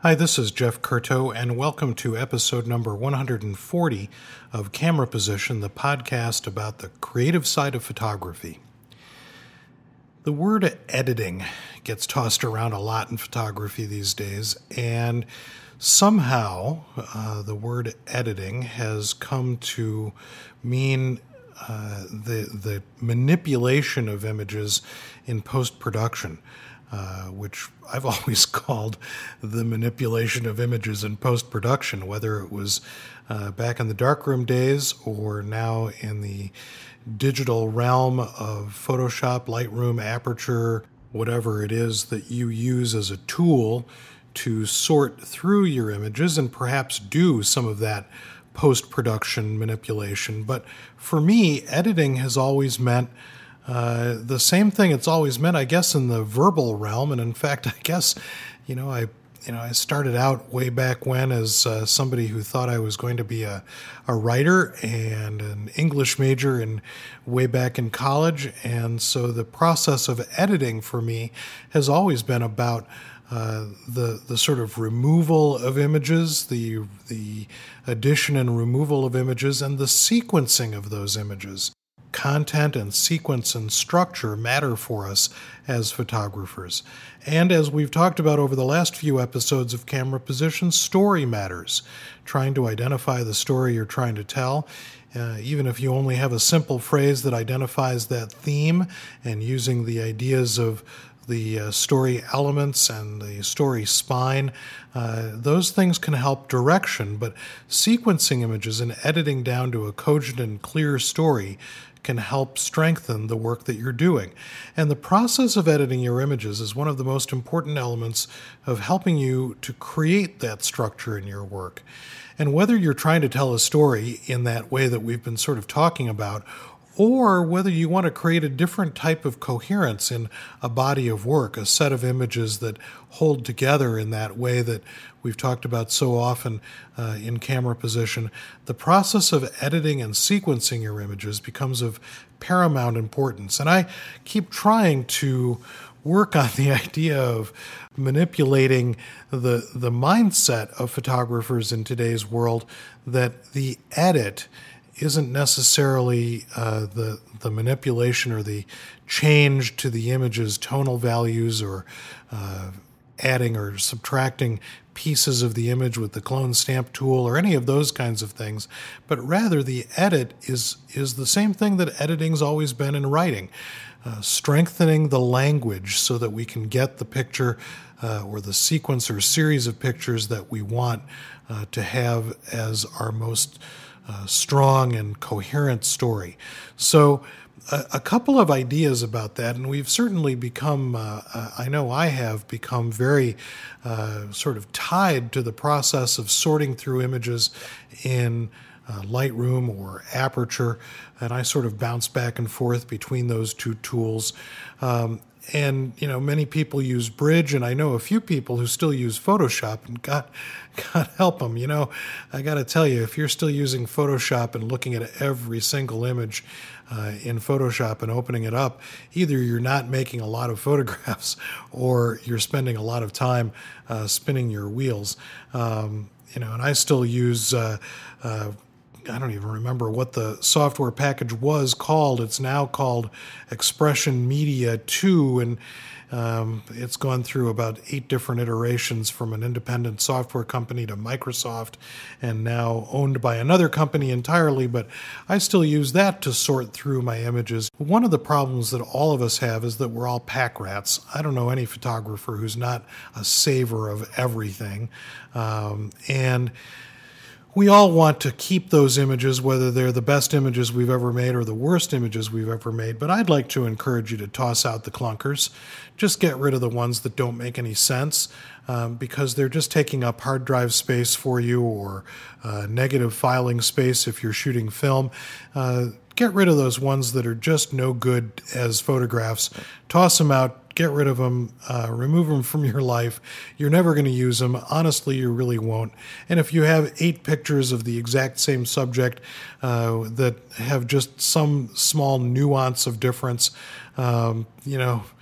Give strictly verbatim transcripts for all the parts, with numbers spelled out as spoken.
Hi, this is Jeff Curto, and welcome to episode number one hundred forty of Camera Position, the podcast about the creative side of photography. The word editing gets tossed around a lot in photography these days, and somehow uh, the word editing has come to mean uh, the, the manipulation of images in post-production. Uh, which I've always called the manipulation of images in post-production, whether it was uh, back in the darkroom days or now in the digital realm of Photoshop, Lightroom, Aperture, whatever it is that you use as a tool to sort through your images and perhaps do some of that post-production manipulation. But for me, editing has always meant Uh, the same thing it's always meant, I guess, in the verbal realm. And in fact, I guess, you know, I, you know, I started out way back when as uh, somebody who thought I was going to be a, a writer and an English major and way back in college. And so the process of editing for me has always been about uh, the the sort of removal of images, the the addition and removal of images, and the sequencing of those images. Content and sequence and structure matter for us as photographers. And as we've talked about over the last few episodes of Camera Position, story matters. Trying to identify the story you're trying to tell, uh, even if you only have a simple phrase that identifies that theme, and using the ideas of the uh, story elements and the story spine, uh, those things can help direction, but sequencing images and editing down to a cogent and clear story can help strengthen the work that you're doing. And the process of editing your images is one of the most important elements of helping you to create that structure in your work. And whether you're trying to tell a story in that way that we've been sort of talking about, or whether you want to create a different type of coherence in a body of work, a set of images that hold together in that way that we've talked about so often uh, in Camera Position, the process of editing and sequencing your images becomes of paramount importance. And I keep trying to work on the idea of manipulating the the mindset of photographers in today's world, that the edit isn't necessarily uh, the the manipulation or the change to the image's tonal values, or uh, adding or subtracting pieces of the image with the clone stamp tool or any of those kinds of things, but rather the edit is is the same thing that editing's always been in writing, uh, strengthening the language so that we can get the picture uh, or the sequence or series of pictures that we want uh, to have as our most Uh, strong and coherent story. So a, a couple of ideas about that, and we've certainly become, uh, uh, I know I have become very uh, sort of tied to the process of sorting through images in uh, Lightroom or Aperture, and I sort of bounce back and forth between those two tools. Um, And, you know, many people use Bridge, and I know a few people who still use Photoshop, and God, God help them. You know, I got to tell you, if you're still using Photoshop and looking at every single image uh, in Photoshop and opening it up, either you're not making a lot of photographs or you're spending a lot of time uh, spinning your wheels. Um, you know, and I still use uh, uh, I don't even remember what the software package was called. It's now called Expression Media two, and um, it's gone through about eight different iterations from an independent software company to Microsoft, and now owned by another company entirely, but I still use that to sort through my images. One of the problems that all of us have is that we're all pack rats. I don't know any photographer who's not a saver of everything, um, and we all want to keep those images, whether they're the best images we've ever made or the worst images we've ever made. But I'd like to encourage you to toss out the clunkers. Just get rid of the ones that don't make any sense, um, because they're just taking up hard drive space for you, or uh, negative filing space if you're shooting film. Uh, get rid of those ones that are just no good as photographs. Toss them out. Get rid of them, uh, remove them from your life. You're never going to use them. Honestly, you really won't. And if you have eight pictures of the exact same subject uh, that have just some small nuance of difference, um, you know,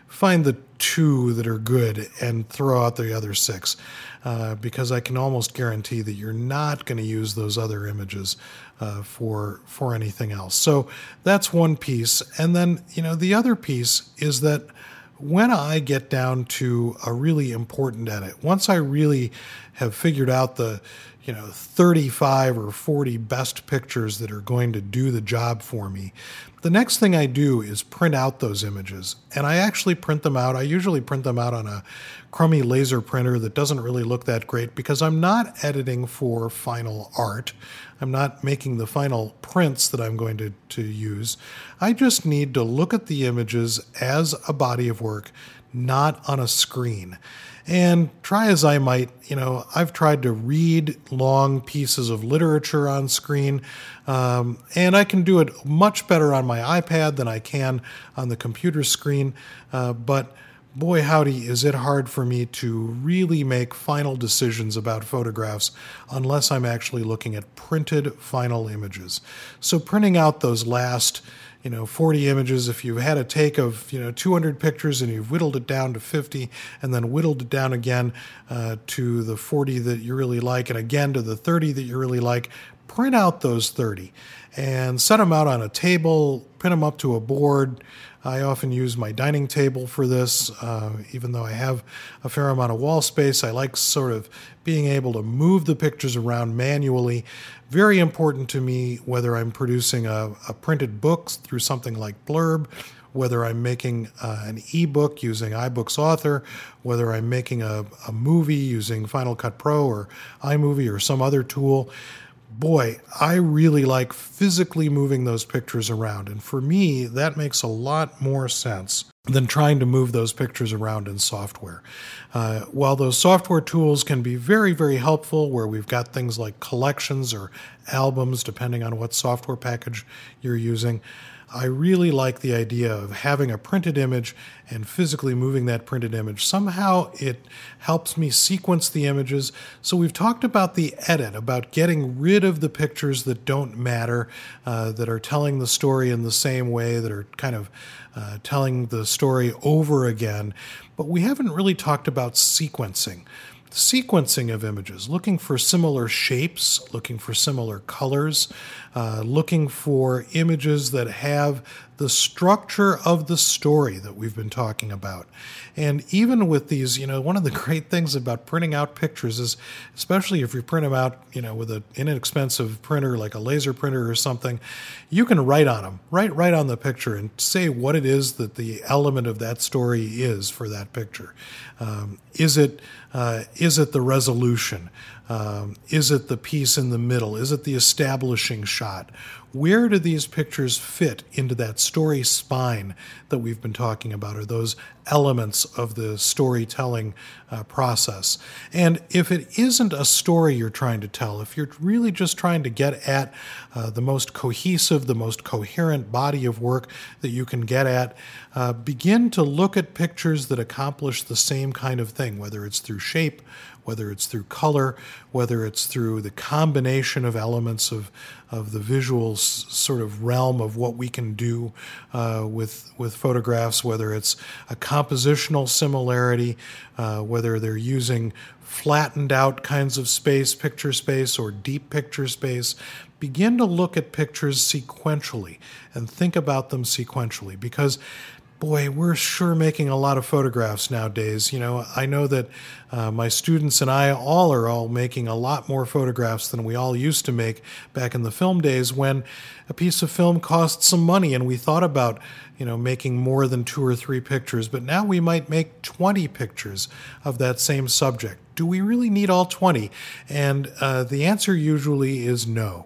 find the two that are good and throw out the other six, uh, because I can almost guarantee that you're not going to use those other images uh, for for anything else. So that's one piece. And then, you know, the other piece is that when I get down to a really important edit, once I really have figured out the, you know, thirty-five or forty best pictures that are going to do the job for me, the next thing I do is print out those images. And I actually print them out. I usually print them out on a crummy laser printer that doesn't really look that great, because I'm not editing for final art. I'm not making the final prints that I'm going to, to use. I just need to look at the images as a body of work, not on a screen. And try as I might, you know, I've tried to read long pieces of literature on screen, um, and I can do it much better on my iPad than I can on the computer screen. Uh, but boy, howdy, is it hard for me to really make final decisions about photographs unless I'm actually looking at printed final images. So printing out those last, you know, forty images, if you've had a take of, you know, two hundred pictures and you've whittled it down to fifty and then whittled it down again uh, to the forty that you really like and again to the thirty that you really like, print out those thirty and set them out on a table, pin them up to a board. I often use my dining table for this. Uh, even though I have a fair amount of wall space, I like sort of being able to move the pictures around manually. Very important to me whether I'm producing a, a printed book through something like Blurb, whether I'm making uh, an ebook using iBooks Author, whether I'm making a, a movie using Final Cut Pro or iMovie or some other tool. Boy, I really like physically moving those pictures around. And for me, that makes a lot more sense than trying to move those pictures around in software. Uh, while those software tools can be very, very helpful, where we've got things like collections or albums, depending on what software package you're using, I really like the idea of having a printed image and physically moving that printed image. Somehow it helps me sequence the images. So we've talked about the edit, about getting rid of the pictures that don't matter, uh, that are telling the story in the same way, that are kind of uh, telling the story over again. But we haven't really talked about sequencing. Sequencing of images, looking for similar shapes, looking for similar colors, uh, looking for images that have the structure of the story that we've been talking about. And even with these, you know, one of the great things about printing out pictures is, especially if you print them out, you know, with an inexpensive printer like a laser printer or something, you can write on them, write right on the picture and say what it is that the element of that story is for that picture. Um, is it uh, is it the resolution? Um, is it the piece in the middle? Is it the establishing shot? Where do these pictures fit into that story spine that we've been talking about, or those elements of the storytelling uh, process? And if it isn't a story you're trying to tell, if you're really just trying to get at uh, the most cohesive, the most coherent body of work that you can get at, uh, begin to look at pictures that accomplish the same kind of thing, whether it's through shape, whether it's through color, whether it's through the combination of elements of, of the visual s- sort of realm of what we can do uh, with, with photographs, whether it's a compositional similarity, uh, whether they're using flattened out kinds of space, picture space, or deep picture space. Begin to look at pictures sequentially and think about them sequentially, because boy, we're sure making a lot of photographs nowadays. You know, I know that uh, my students and I all are all making a lot more photographs than we all used to make back in the film days, when a piece of film cost some money and we thought about, you know, making more than two or three pictures. But now we might make twenty pictures of that same subject. Do we really need all twenty? And uh, the answer usually is no.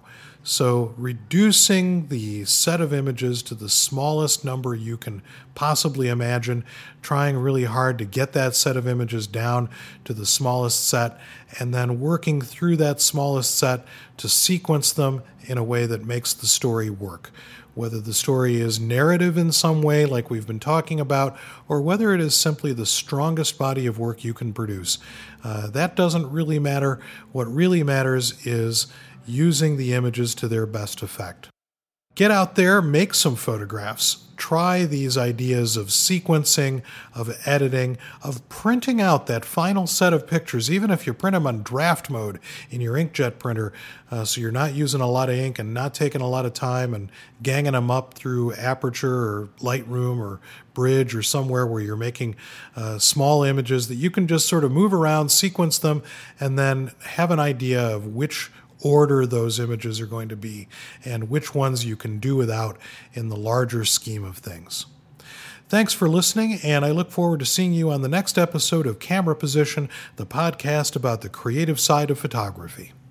So reducing the set of images to the smallest number you can possibly imagine, trying really hard to get that set of images down to the smallest set, and then working through that smallest set to sequence them in a way that makes the story work. Whether the story is narrative in some way, like we've been talking about, or whether it is simply the strongest body of work you can produce. Uh, that doesn't really matter. What really matters is using the images to their best effect. Get out there, make some photographs. Try these ideas of sequencing, of editing, of printing out that final set of pictures, even if you print them on draft mode in your inkjet printer, uh, so you're not using a lot of ink and not taking a lot of time and ganging them up through Aperture or Lightroom or Bridge or somewhere where you're making uh, small images that you can just sort of move around, sequence them, and then have an idea of which order those images are going to be and which ones you can do without in the larger scheme of things. Thanks for listening, and I look forward to seeing you on the next episode of Camera Position, the podcast about the creative side of photography.